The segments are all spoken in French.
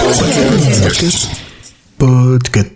Podcast.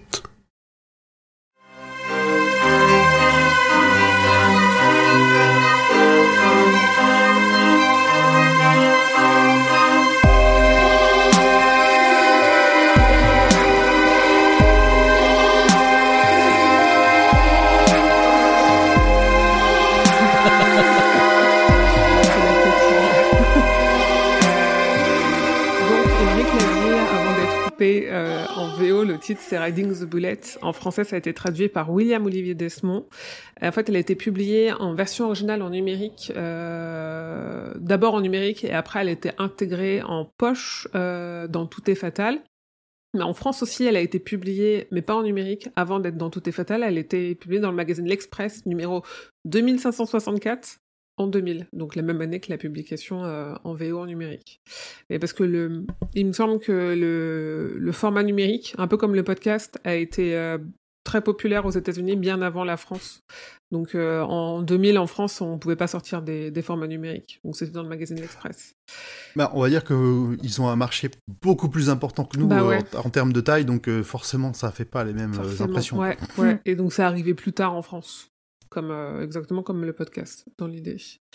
En VO, le titre c'est Riding the Bullet. En français, ça a été traduit par William Olivier Desmond. En fait, elle a été publiée en version originale en numérique, d'abord en numérique et après elle a été intégrée en poche dans Tout est fatal. Mais en France aussi, elle a été publiée, mais pas en numérique, avant d'être dans Tout est fatal. Elle a été publiée dans le magazine L'Express, numéro 2564. En 2000, donc la même année que la publication en VO en numérique. Et parce que il me semble que le format numérique, un peu comme le podcast, a été très populaire aux États-Unis bien avant la France. Donc en 2000 en France, on pouvait pas sortir des formats numériques. Donc c'était dans le magazine L'Express. Bah, on va dire qu'ils ont un marché beaucoup plus important que nous en termes de taille, donc forcément ça fait pas les mêmes impressions. Ouais. Et donc ça arrivait plus tard en France. Exactement comme le podcast, dans l'idée.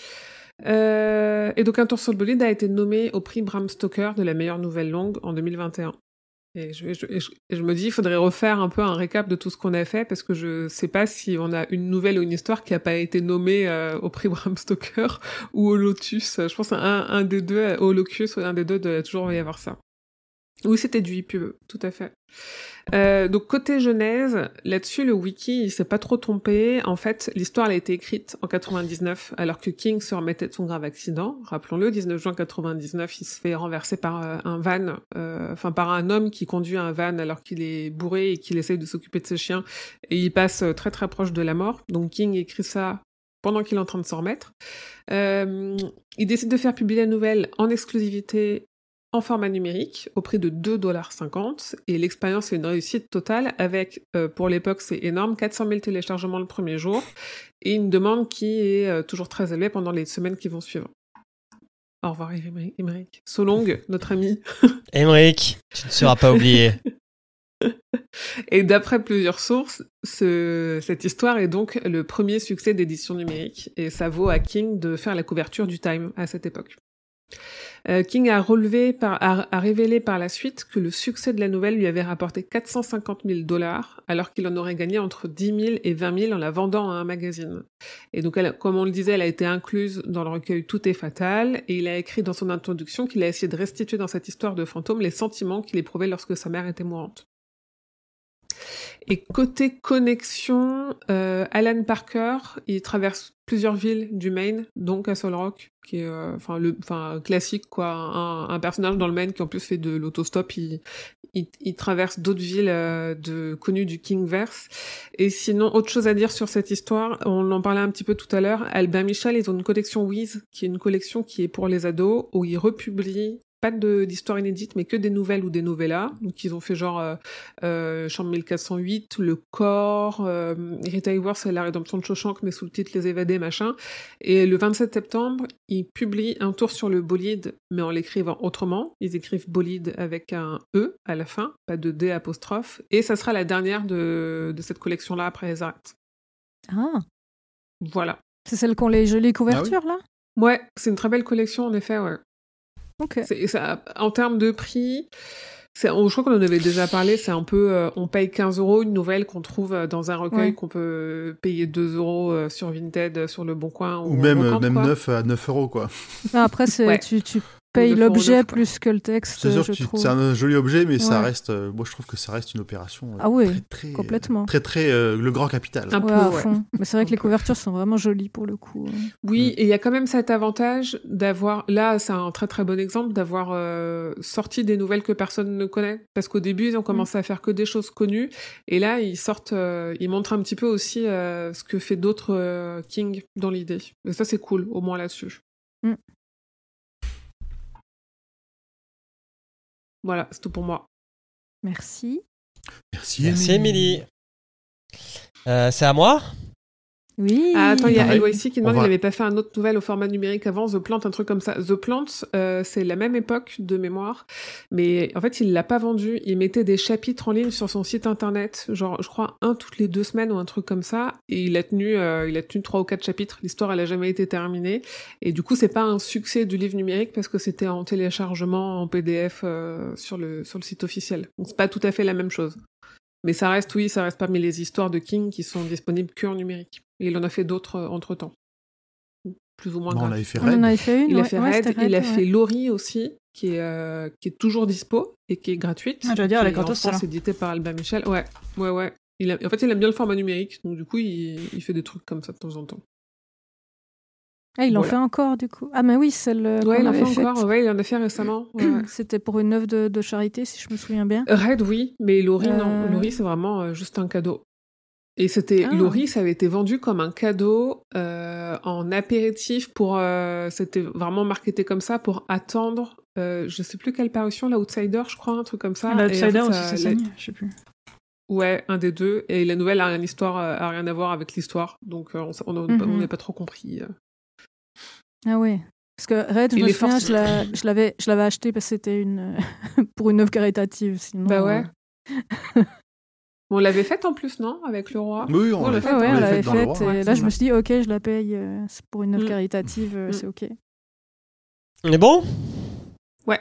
Et donc, Un tour sur le bolide a été nommé au prix Bram Stoker de la meilleure nouvelle longue en 2021. Et je me dis, il faudrait refaire un peu un récap de tout ce qu'on a fait, parce que je sais pas si on a une nouvelle ou une histoire qui a pas été nommée au prix Bram Stoker ou au Lotus. Je pense un des deux, au Locus, un des deux, doit toujours y avoir ça. Oui, c'était du e-pub, tout à fait. Donc côté genèse, là-dessus le wiki il s'est pas trop trompé. En fait, l'histoire elle a été écrite en 99 alors que King se remettait de son grave accident. Rappelons-le, 19 juin 99, il se fait renverser par un van, par un homme qui conduit un van alors qu'il est bourré et qu'il essaye de s'occuper de ses chiens et il passe très très proche de la mort. Donc King écrit ça pendant qu'il est en train de s'en remettre. Il décide de faire publier la nouvelle en exclusivité en format numérique, au prix de $2,50, et l'expérience est une réussite totale avec, pour l'époque c'est énorme, 400 000 téléchargements le premier jour, et une demande qui est toujours très élevée pendant les semaines qui vont suivre. Au revoir Émeric. Solong, notre ami. Émeric, tu ne seras pas oublié. Et d'après plusieurs sources, cette histoire est donc le premier succès d'édition numérique, et ça vaut à King de faire la couverture du Time à cette époque. King a révélé par la suite que le succès de la nouvelle lui avait rapporté $450,000, alors qu'il en aurait gagné entre 10 000 et 20 000 en la vendant à un magazine. Et donc, comme on le disait, elle a été incluse dans le recueil Tout est fatal, et il a écrit dans son introduction qu'il a essayé de restituer dans cette histoire de fantôme les sentiments qu'il éprouvait lorsque sa mère était mourante. Et côté connexion, Alan Parker, il traverse plusieurs villes du Maine, donc Castle Rock, qui est classique quoi, un personnage dans le Maine qui en plus fait de l'autostop, il traverse d'autres villes connues du Kingverse. Et sinon, autre chose à dire sur cette histoire, on en parlait un petit peu tout à l'heure, Albin Michel, ils ont une collection Wiz, qui est une collection qui est pour les ados, où ils republient pas d'histoire inédite, mais que des nouvelles ou des novellas. Donc ils ont fait genre Chambre 1408, Le Corps, Rita Hayworth et La Rédemption de Shawshank, mais sous le titre Les Évadés, machin. Et le 27 septembre, ils publient Un tour sur le bolide, mais en l'écrivant autrement. Ils écrivent bolide avec un E à la fin, pas de D apostrophe. Et ça sera la dernière de cette collection-là après les arrêtes. Ah. Voilà. C'est celle qui ont les jolies couvertures, là ? Ouais, c'est une très belle collection, en effet, ouais. Ok. En termes de prix, je crois qu'on en avait déjà parlé, c'est un peu, on paye 15 € une nouvelle qu'on trouve dans un recueil qu'on peut payer 2 € sur Vinted, sur Le Bon Coin. Ou même 9 à 9 € quoi. Non, après, tu payes l'objet plus que le texte, je trouve. C'est un joli objet, mais ça reste, moi je trouve que ça reste une opération très, complètement. Très, le grand capital. Un peu, à fond. Mais c'est vrai que les couvertures sont vraiment jolies pour le coup. Oui, et il y a quand même cet avantage d'avoir, là c'est un très très bon exemple, d'avoir sorti des nouvelles que personne ne connaît. Parce qu'au début, ils ont commencé à faire que des choses connues, et là ils montrent un petit peu aussi ce que fait d'autres King dans l'idée. Et ça c'est cool, au moins là-dessus. Voilà, c'est tout pour moi. Merci. Merci Émilie. C'est à moi ? Oui. Ah, attends, il y a LYC qui demande, il n'avait pas fait un autre nouvelle au format numérique avant, The Plant, un truc comme ça. The Plant, c'est la même époque de mémoire, mais en fait, il l'a pas vendu. Il mettait des chapitres en ligne sur son site internet, genre, je crois, toutes les 2 semaines ou un truc comme ça, et il a tenu 3 ou 4 chapitres. L'histoire, elle a jamais été terminée. Et du coup, c'est pas un succès du livre numérique parce que c'était en téléchargement, en PDF, sur le site officiel. Donc, c'est pas tout à fait la même chose. Mais ça reste parmi les histoires de King qui sont disponibles que en numérique. Et il en a fait d'autres entre-temps. Plus ou moins gratuits. On avait fait Red. On en avait fait une, il a fait Red. Il a fait ouais. Laurie aussi, qui est toujours dispo et qui est gratuite. Ah, j'allais dire, elle est gratos, c'est édité par Albin Michel. Ouais. En fait, il aime bien le format numérique, donc du coup, il fait des trucs comme ça de temps en temps. Ah, il en fait encore, du coup. Ah, mais oui, celle ouais, qu'on il en avait fait encore. Ouais, il en a fait récemment. Ouais. C'était pour une œuvre de charité, si je me souviens bien. Red, oui, mais Laurie, non. Laurie, c'est vraiment juste un cadeau. Et Laurie, ça avait été vendu comme un cadeau en apéritif c'était vraiment marketé comme ça pour attendre, je sais plus quelle parution, l'Outsider, je crois, un truc comme ça. L'Outsider aussi, c'est ça, je sais plus. Ouais, un des deux. Et la nouvelle a rien à voir avec l'histoire, donc on n'a pas trop compris. Ah ouais. Parce que Red, je me souviens, je l'avais acheté parce que c'était pour une œuvre caritative, sinon. Bah ouais. On l'avait faite en plus, non? Avec le roi. Oui, on l'avait faite. Ouais, on l'avait faite. Et là, je me suis dit, ok, je la paye. C'est pour une œuvre caritative, c'est ok. On est bon? Ouais.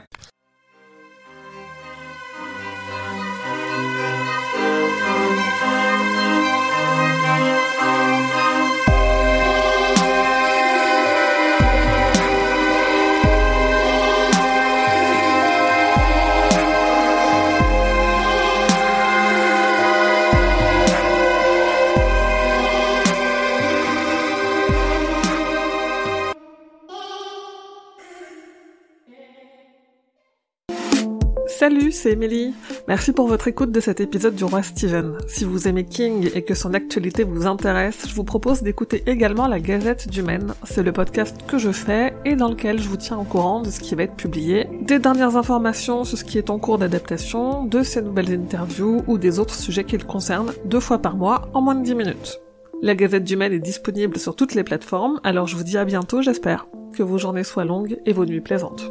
Salut, c'est Émilie. Merci pour votre écoute de cet épisode du Roi Steven. Si vous aimez King et que son actualité vous intéresse, je vous propose d'écouter également la Gazette du Maine. C'est le podcast que je fais et dans lequel je vous tiens au courant de ce qui va être publié, des dernières informations sur ce qui est en cours d'adaptation, de ses nouvelles interviews ou des autres sujets qui le concernent 2 fois par mois en moins de 10 minutes. La Gazette du Maine est disponible sur toutes les plateformes, alors je vous dis à bientôt, j'espère. Que vos journées soient longues et vos nuits plaisantes.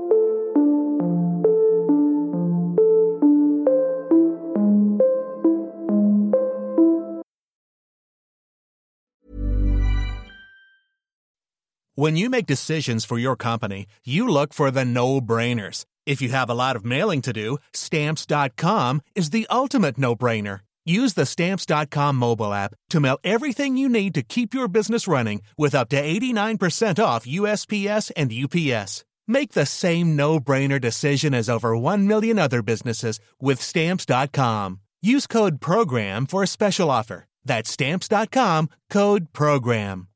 When you make decisions for your company, you look for the no-brainers. If you have a lot of mailing to do, Stamps.com is the ultimate no-brainer. Use the Stamps.com mobile app to mail everything you need to keep your business running with up to 89% off USPS and UPS. Make the same no-brainer decision as over 1 million other businesses with Stamps.com. Use code PROGRAM for a special offer. That's Stamps.com, code PROGRAM.